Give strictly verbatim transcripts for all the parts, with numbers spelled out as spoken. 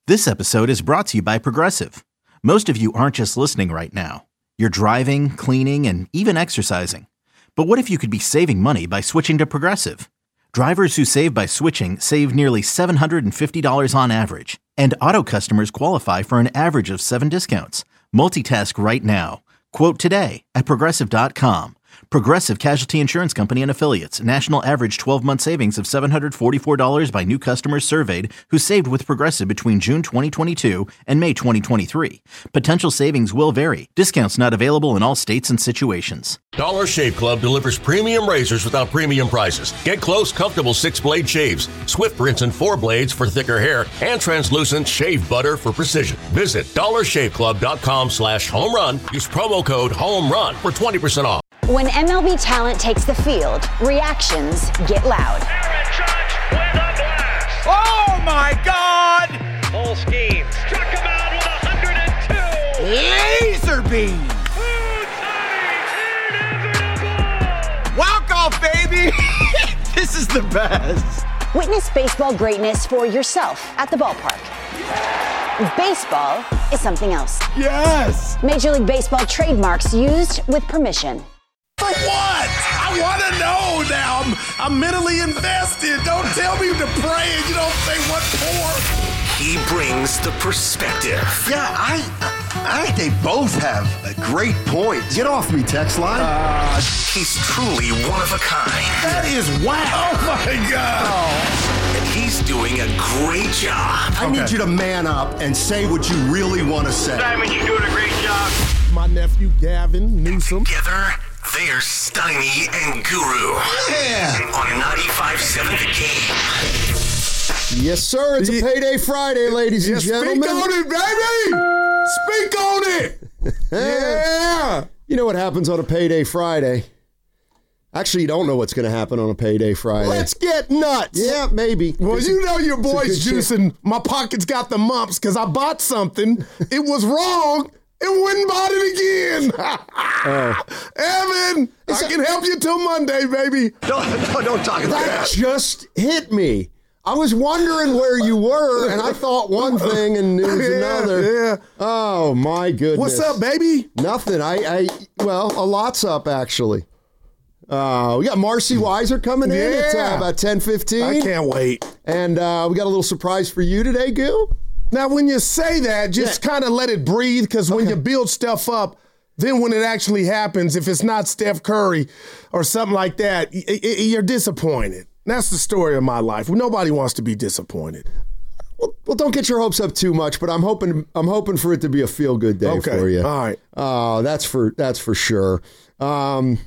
This episode is brought to you by Progressive. Most of you aren't just listening right now. You're driving, cleaning, and even exercising. But what if you could be saving money by switching to Progressive? Drivers who save by switching save nearly seven hundred fifty dollars on average. And auto customers qualify for an average of seven discounts. Multitask right now. Quote today at Progressive dot com. Progressive Casualty Insurance Company and Affiliates. National average twelve-month savings of seven hundred forty-four dollars by new customers surveyed who saved with Progressive between June twenty twenty-two and May twenty twenty-three. Potential savings will vary. Discounts not available in all states and situations. Dollar Shave Club delivers premium razors without premium prices. Get close, comfortable six-blade shaves, swift rinse and four blades for thicker hair, and translucent shave butter for precision. Visit dollar shave club dot com slash home run. Use promo code HOMERUN for twenty percent off. When M L B talent takes the field, reactions get loud. Aaron Judge with a blast. Oh my God! Full scheme. Struck him out with one hundred two. Laser beam. Inevitable. Walk off, baby. This is the best. Witness baseball greatness for yourself at the ballpark. Baseball is something else. Yes. Major League Baseball trademarks used with permission. For what? I want to know now. I'm, I'm mentally invested. Don't tell me to pray and you don't say what for. He brings the perspective. Yeah, I I think they both have a great point. Get off me, text line. Uh, he's truly one of a kind. That is wow. Oh, my God. Oh. And he's doing a great job. I okay. need you to man up and say what you really want to say. Simon, you're doing a great job. My nephew, Gavin Newsom. Together, they're Steiny and Guru. Yeah. On ninety-five seven The Game. Yes, sir. It's a payday Friday, ladies and yeah, gentlemen. Speak on it, baby. Speak on it. Yeah. You know what happens on a payday Friday? Actually, you don't know what's going to happen on a payday Friday. Let's get nuts. Yeah, maybe. Well, it's you a, know your boy's juicing. My pocket's got the mumps because I bought something. It was wrong. And went and bought it again. oh. Evan, it's I a, can help you till Monday, baby. Don't, no, don't talk about that. That just hit me. I was wondering where you were, and I thought one thing and it was yeah, another. Yeah. Oh, my goodness. What's up, baby? Nothing. I, I well, a lot's up, actually. Uh, we got Marcy Weiser coming in yeah. at uh, about ten fifteen. I can't wait. And uh, we got a little surprise for you today, Gil. Now, when you say that, just yeah. kind of let it breathe, because when okay. you build stuff up, then when it actually happens, if it's not Steph Curry or something like that, y- y- you're disappointed. That's the story of my life. Nobody wants to be disappointed. Well, well, don't get your hopes up too much, but I'm hoping I'm hoping for it to be a feel-good day okay. for you. All right. Oh, uh, that's for that's for sure. Um,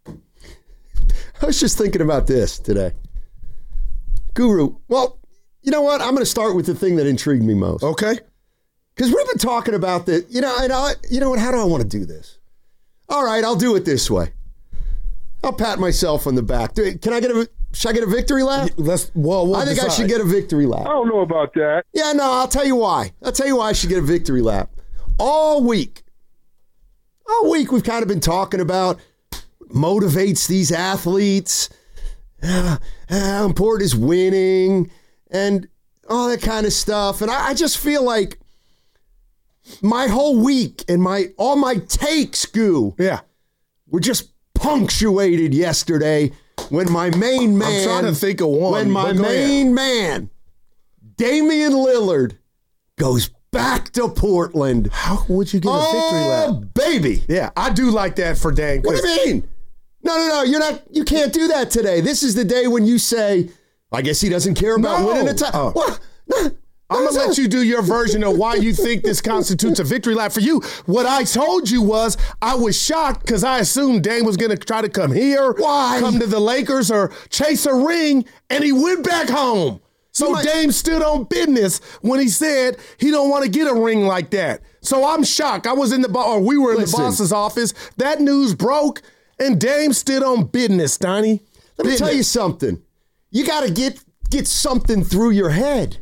I was just thinking about this today. Guru, well, you know what? I'm going to start with the thing that intrigued me most. Okay. Because we've been talking about the, you know, and I, you know what? How do I want to do this? All right, I'll do it this way. I'll pat myself on the back. Can I get a? Should I get a victory lap? Let's. Well, we'll I think decide. I should get a victory lap. I don't know about that. Yeah, no. I'll tell you why. I'll tell you why I should get a victory lap. All week, all week we've kind of been talking about motivates these athletes. Uh, how important is winning? And all that kind of stuff. And I, I just feel like my whole week and my all my takes, Goo, yeah, were just punctuated yesterday when my main man, I'm trying to think of one. When my main ahead. man, Damian Lillard, goes back to Portland. How would you get a victory lap? Oh, baby. Yeah, I do like that for Dame. What do you mean? No, no, no. You're not. You can't do that today. This is the day when you say, I guess he doesn't care about no. winning a title. Oh. What? No. I'm going to let you do your version of why you think this constitutes a victory lap for you. What I told you was I was shocked because I assumed Dame was going to try to come here, why? come to the Lakers, or chase a ring, and he went back home. So might- Dame stood on business when he said he don't want to get a ring like that. So I'm shocked. I was in the bo- or we were in Listen. the boss's office. That news broke, and Dame stood on business, Steiny. Let me tell you something. You got to get get something through your head.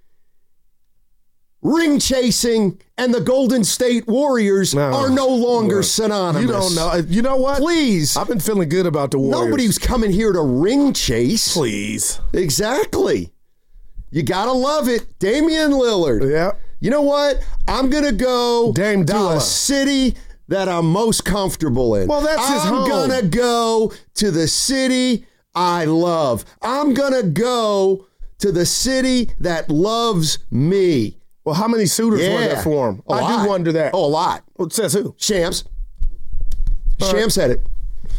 Ring chasing and the Golden State Warriors no, are no longer well, synonymous. You don't know. You know what? Please. I've been feeling good about the Warriors. Nobody's coming here to ring chase. Please. Exactly. You gotta love it. Damian Lillard. Yeah. You know what? I'm gonna go Dame to Dollar. a city that I'm most comfortable in. Well, that's his I'm home. gonna go to the city I love. I'm gonna go to the city that loves me. Well, how many suitors Yeah. were there for him? A I lot. do wonder that. Oh, a lot. Well, it says who? Shams. All Shams said it.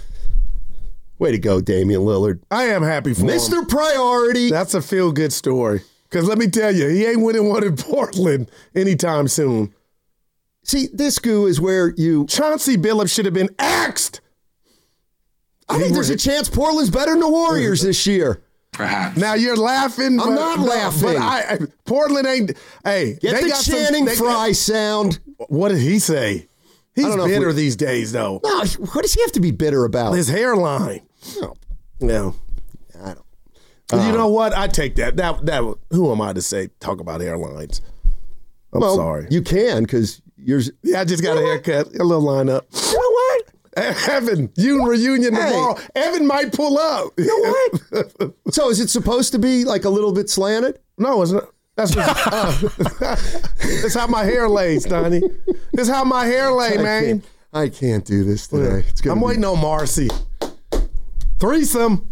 Way to go, Damian Lillard. I am happy for Mister him. Priority. That's a feel-good story. Because let me tell you, he ain't winning one in Portland anytime soon. See, this goo is where you... Chauncey Billups should have been axed. I think there's a chance Portland's better than the Warriors this year. Perhaps. Now you're laughing. I'm but, not but- laughing. But I, I, Portland ain't. Hey, Get they the got Channing some, they Frye got- sound. What did he say? He's don't know if bitter we- these days, though. No, what does he have to be bitter about? His hairline. No, Yeah. I don't. But you know what? I take that. That that. Who am I to say talk about hairlines? I'm well, sorry. You can because yours. yeah, I just got a haircut. A little lineup. You know what? Evan, you reunion Hey. tomorrow. Evan might pull up. You know what? So is it supposed to be like a little bit slanted? No, it's not. That's just, uh, that's how my hair lays, Donnie. That's how my hair lay, I man. can't, I can't do this today. It's gonna I'm be- waiting on Marcy. Threesome.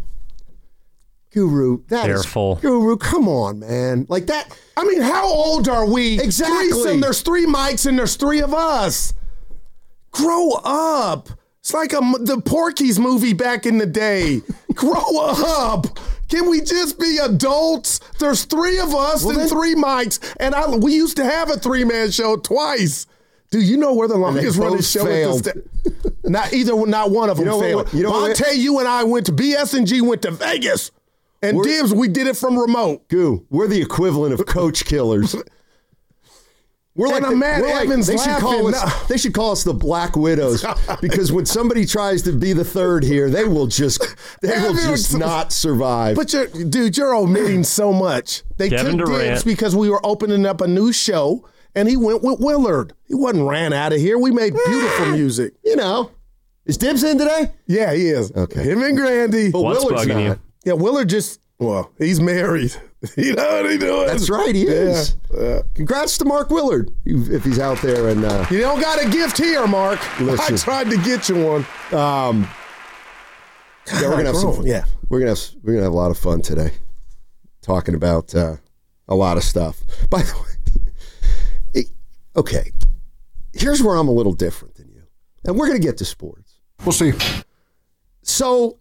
Guru. That is- Careful. Guru, come on, man. Like that. I mean, how old are we? Exactly. Threesome, there's three mics and there's three of us. Grow up. It's like a, the Porky's movie back in the day. Grow up. Can we just be adults? There's three of us Well, and then- three mics, and I we used to have a three-man show twice. Do you know where the longest they running both show failed. is? The sta- not either, not one of them You know what- failed. you know what- Vontae, you and I went to B S and G went to Vegas, and We're- Dibs, we did it from remote. Goo, we're the equivalent of coach killers. We're And like, I'm the- mad we're like Evan's they should call laughing. us. They should call us the Black Widows because when somebody tries to be the third here, they will just they will Evan- just not survive. But you're, dude, you're omitting so much. They Kevin took Durant. Dibs because we were opening up a new show, and he went with Willard. He wasn't ran out of here. We made beautiful music. You know, is Dibs in today? Yeah, he is. Okay. Him and Grandy. But What's Willard's bugging not. you? Yeah, Willard just, well, he's married. You know what he doing? That's right, he is. Yeah. Congrats to Mark Willard if he's out there. And uh, You don't got a gift here, Mark. Listen. I tried to get you one. um, yeah, we're gonna have some. Bro, yeah. we're gonna have we're gonna have a lot of fun today, talking about uh, a lot of stuff. By the way, it- okay, here's where I'm a little different than you, and we're gonna get to sports. We'll see. So.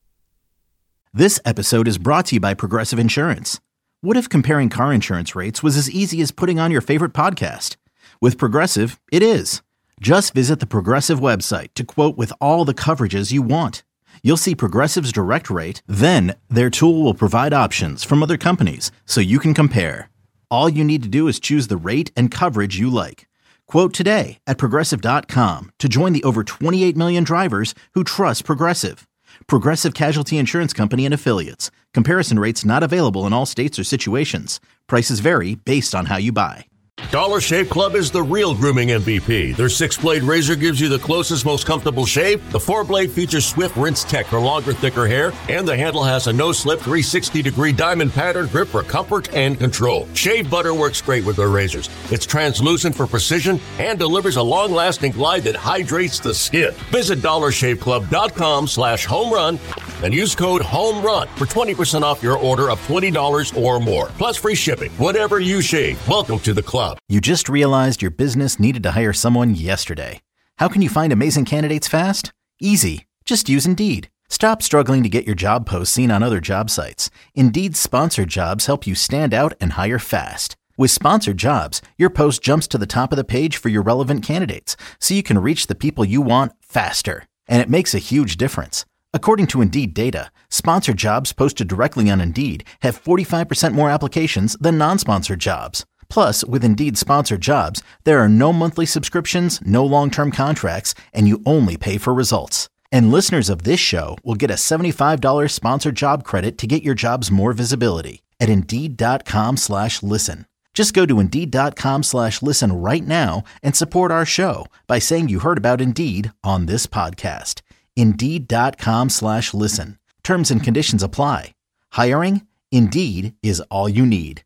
This episode is brought to you by Progressive Insurance. What if comparing car insurance rates was as easy as putting on your favorite podcast? With Progressive, it is. Just visit the Progressive website to quote with all the coverages you want. You'll see Progressive's direct rate, then their tool will provide options from other companies so you can compare. All you need to do is choose the rate and coverage you like. Quote today at Progressive dot com to join the over twenty-eight million drivers who trust Progressive. Progressive Casualty Insurance Company and Affiliates. Comparison rates not available in all states or situations. Prices vary based on how you buy. Dollar Shave Club is the real grooming M V P. Their six-blade razor gives you the closest, most comfortable shave. The four-blade features Swift Rinse Tech for longer, thicker hair. And the handle has a no-slip three hundred sixty degree diamond pattern grip for comfort and control. Shave butter works great with their razors. It's translucent for precision and delivers a long-lasting glide that hydrates the skin. Visit dollar shave club dot com slash home run and use code HOMERUN for twenty percent off your order of twenty dollars or more. Plus free shipping. Whatever you shave, welcome to the club. You just realized your business needed to hire someone yesterday. How can you find amazing candidates fast? Easy. Just use Indeed. Stop struggling to get your job posts seen on other job sites. Indeed's sponsored jobs help you stand out and hire fast. With sponsored jobs, your post jumps to the top of the page for your relevant candidates, so you can reach the people you want faster. And it makes a huge difference. According to Indeed data, sponsored jobs posted directly on Indeed have forty-five percent more applications than non-sponsored jobs. Plus, with Indeed sponsored jobs, there are no monthly subscriptions, no long-term contracts, and you only pay for results. And listeners of this show will get a seventy-five dollars sponsored job credit to get your jobs more visibility at Indeed.com slash listen. Just go to Indeed.com slash listen right now and support our show by saying you heard about Indeed on this podcast. Indeed.com slash listen. Terms and conditions apply. Hiring? Indeed is all you need.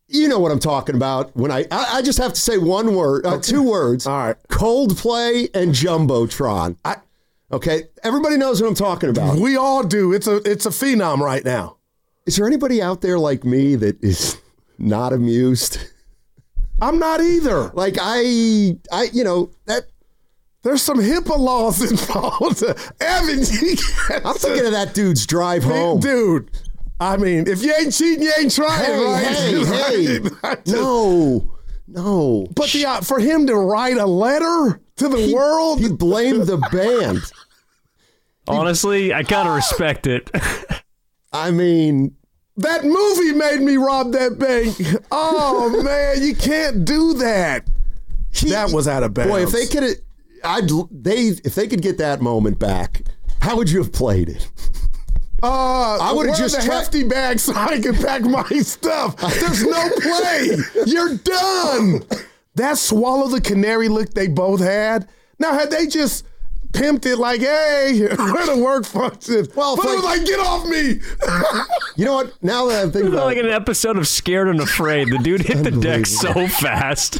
You know what I'm talking about. When I, I, I just have to say one word, uh, two words. All right. Coldplay and Jumbotron. I, okay, everybody knows what I'm talking about. We all do. It's a it's a phenom right now. Is there anybody out there like me that is not amused? I'm not either. Like I, I, you know that. There's some HIPAA laws involved. Evan, I'm thinking of that dude's drive home, dude. I mean, if you ain't cheating, you ain't trying, hey, right? Hey, hey, no, no. But the, uh, for him to write a letter to the he, world, he blamed the band. Honestly, I gotta respect it. I mean, that movie made me rob that bank. Oh man, you can't do that. He, that was out of bounds. Boy, if they could, I'd they if they could get that moment back, how would you have played it? Uh, I would have just the tried- hefty bag so I can pack my stuff. There's no play. You're done. That swallow the canary look they both had. Now, had they just pimped it like, hey, where the work function? Well, but it was like, get off me. You know what? Now that I'm thinking about like it, an episode of Scared and Afraid. The dude hit the deck so fast.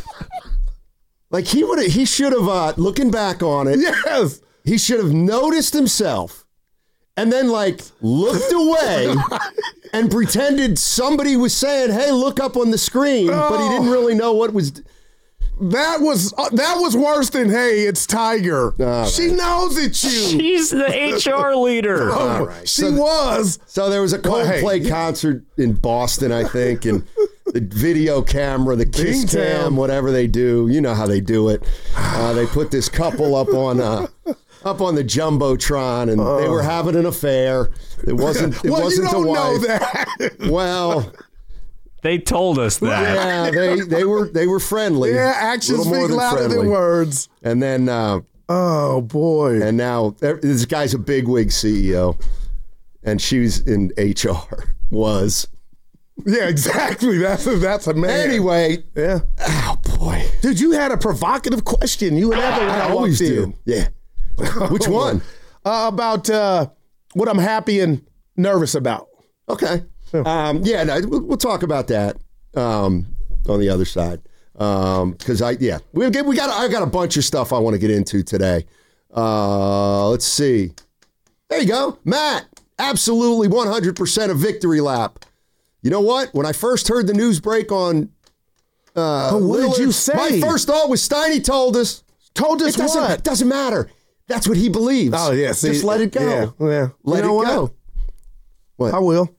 Like he would have, he should have. Uh, looking back on it, yes, he should have noticed himself. And then, like, looked away and pretended somebody was saying, hey, look up on the screen, oh. but he didn't really know what was... That was uh, that was worse than, hey, it's Tiger. Right. She knows it's you. She's the H R leader. Oh, right. She so, was. So there was a Coldplay well, hey. concert in Boston, I think, and the video camera, the kiss Bing cam, Tam. whatever they do, you know how they do it. Uh, they put this couple up on... Uh, Up on the Jumbotron, and uh, they were having an affair. It wasn't. It well, wasn't you don't a wife. know that. Well, they told us that. Yeah, they they were they were friendly. Yeah, actions speak louder friendly. than words. And then, uh, oh boy! And now this guy's a bigwig C E O, and she's in H R. Was. Yeah, exactly. That's a, that's a man. Anyway, yeah. Oh boy, dude, you had a provocative question. You and Evan, I always do. Yeah. Which one? Uh, about uh, what I'm happy and nervous about. Okay. Um, yeah, no, we'll, we'll talk about that um, on the other side. Because um, I, yeah, we we got I got a bunch of stuff I want to get into today. Uh, let's see. There you go, Matt. Absolutely, one hundred percent a victory lap. You know what? When I first heard the news break on, uh, oh, what Lillard, did you say? My first thought was Steiny told us. Told us it doesn't, what? It doesn't matter. That's what he believes. Oh, yeah. See, just let it go. Yeah. yeah. Let you know it go. What? What? I will.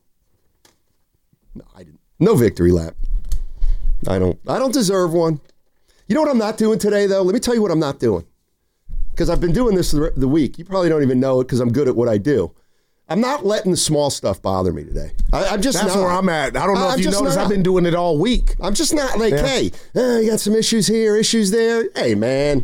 No, I didn't. No victory lap. I don't. I don't deserve one. You know what I'm not doing today, though? Let me tell you what I'm not doing. Because I've been doing this the, the week. You probably don't even know it because I'm good at what I do. I'm not letting the small stuff bother me today. I, I'm just That's not. where I'm at. I don't know I'm if you noticed. Not. I've been doing it all week. I'm just not like, yeah. hey, uh, you got some issues here, issues there. Hey, man.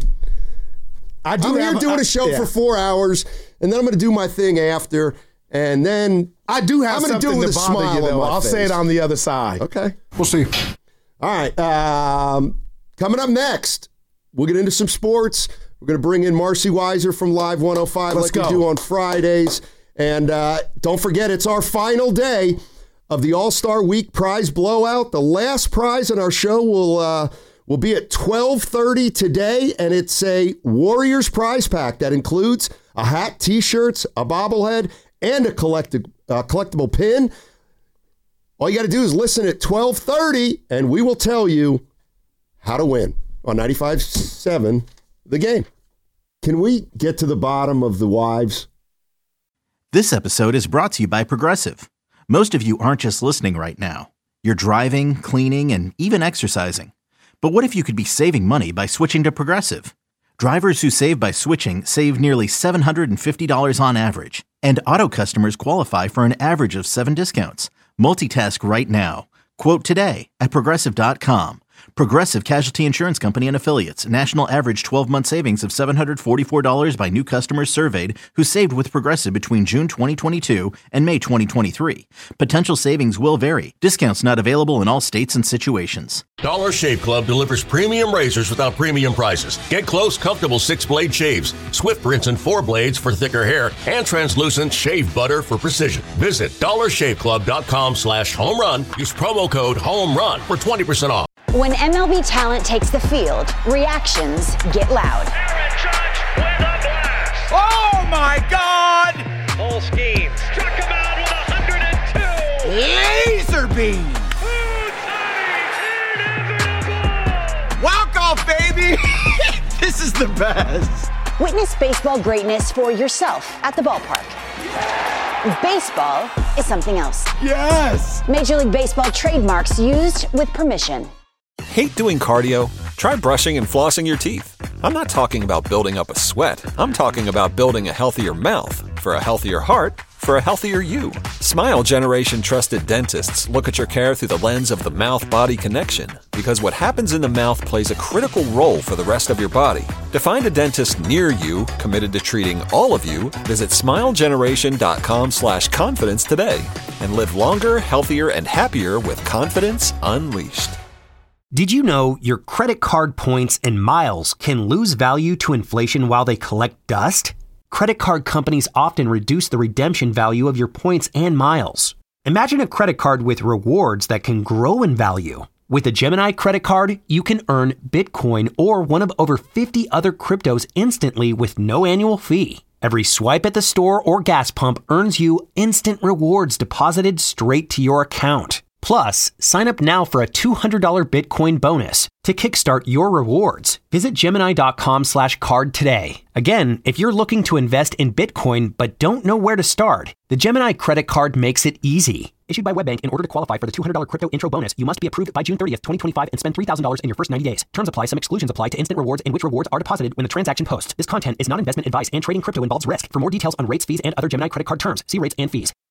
I do I'm have, here doing a show I, yeah. for four hours, and then I'm going to do my thing after, and then I do have I'm something do it with to a bother smile you, though. on my I'll face. say it on the other side. Okay. We'll see. All right. Um, coming up next, we'll get into some sports. We're going to bring in Marcy Weiser from Live one oh five Let's like go. we do on Fridays. And uh, don't forget, it's our final day of the All-Star Week prize blowout. The last prize on our show will... Uh, We'll be at twelve thirty today, and it's a Warriors prize pack that includes a hat, T-shirts, a bobblehead, and a collecti- uh, collectible pin. All you got to do is listen at twelve thirty, and we will tell you how to win on ninety-five seven The Game. Can we get to the bottom of the wives? This episode is brought to you by Progressive. Most of you aren't just listening right now. You're driving, cleaning, and even exercising. But what if you could be saving money by switching to Progressive? Drivers who save by switching save nearly seven hundred fifty dollars on average, and auto customers qualify for an average of seven discounts. Multitask right now. Quote today at Progressive dot com. Progressive Casualty Insurance Company and Affiliates. National average twelve-month savings of seven hundred forty-four dollars by new customers surveyed who saved with Progressive between June twenty twenty-two and May twenty twenty-three. Potential savings will vary. Discounts not available in all states and situations. Dollar Shave Club delivers premium razors without premium prices. Get close, comfortable six-blade shaves, Swift rinse and four blades for thicker hair, and translucent shave butter for precision. Visit dollar shave club dot com slash home run. Use promo code HOMERUN for twenty percent off. When M L B talent takes the field, reactions get loud. Aaron Judge with a blast. Oh my God! Full scheme. Struck him out with one hundred two. Laser beam. Walk off, baby. This is the best. Witness baseball greatness for yourself at the ballpark. Baseball is something else. Yes. Major League Baseball trademarks used with permission. Hate doing cardio? Try brushing and flossing your teeth. I'm not talking about building up a sweat. I'm talking about building a healthier mouth for a healthier heart for a healthier you. Smile Generation trusted dentists look at your care through the lens of the mouth-body connection, because what happens in the mouth plays a critical role for the rest of your body. To find a dentist near you committed to treating all of you, visit smile generation dot com slash confidence today and live longer, healthier, and happier with confidence unleashed. Did you know your credit card points and miles can lose value to inflation while they collect dust? Credit card companies often reduce the redemption value of your points and miles. Imagine a credit card with rewards that can grow in value. With a Gemini credit card, you can earn Bitcoin or one of over fifty other cryptos instantly with no annual fee. Every swipe at the store or gas pump earns you instant rewards deposited straight to your account. Plus, sign up now for a two hundred dollars Bitcoin bonus to kickstart your rewards. Visit Gemini dot com slash card today. Again, if you're looking to invest in Bitcoin but don't know where to start, the Gemini credit card makes it easy. Issued by WebBank, in order to qualify for the two hundred dollars crypto intro bonus, you must be approved by June thirtieth, twenty twenty-five and spend three thousand dollars in your first ninety days. Terms apply. Some exclusions apply to instant rewards in which rewards are deposited when the transaction posts. This content is not investment advice and trading crypto involves risk. For more details on rates, fees, and other Gemini credit card terms, see rates and fees.